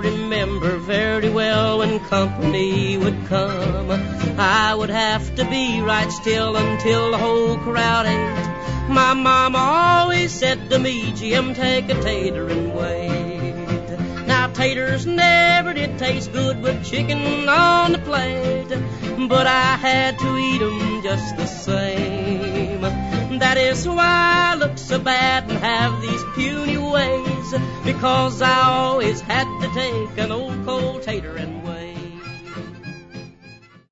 remember very well when company would come, I would have to be right still until the whole crowd ate. My mama always said to me, Jim, take a tater and wait. Now taters never did taste good with chicken on the plate, but I had to eat 'em just the same. That is why I look so bad and have these puny ways, because I always had to take an old cold tater and